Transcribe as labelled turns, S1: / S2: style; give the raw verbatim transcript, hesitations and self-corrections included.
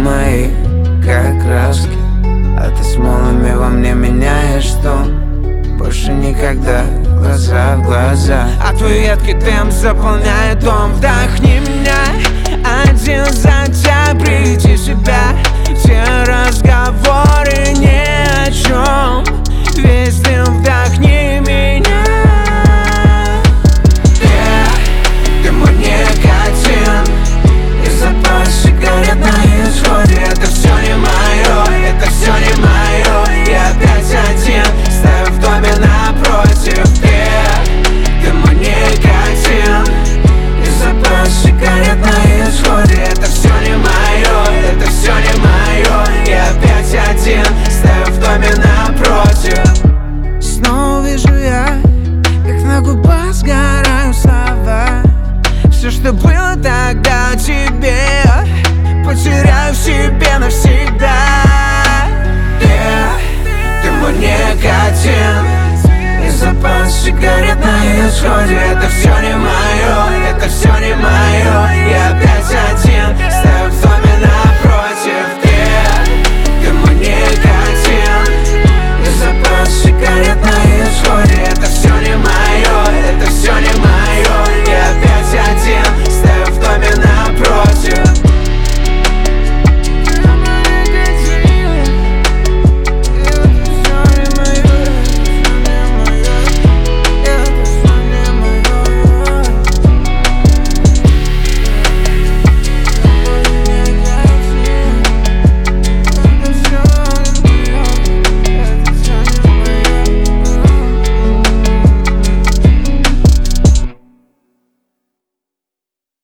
S1: мои, как краски, а ты с молниями во мне меняешь тон. Больше никогда глаза в глаза,
S2: а твой едкий темп заполняет дом. Вдохни меня один за тебя, приди себя. Все разговоры ни о чем, весь дым вдохни меня. Yeah, ты мой никотин и запах сигарет на исходе. Это все не мое, это все не мое. Я опять один, стою в доме напротив. Yeah, ты мой никотин и запах сигарет на исходе. Это все не мое, это все не мое. Я опять один, стою в доме напротив. Снова вижу я, как на губах сгорают слова. Все, что было тогда тебе, потеряю в себе навсегда. Yeah, ты мой никотин и запах сигарет на исходе. Это все не мое, это все не мое.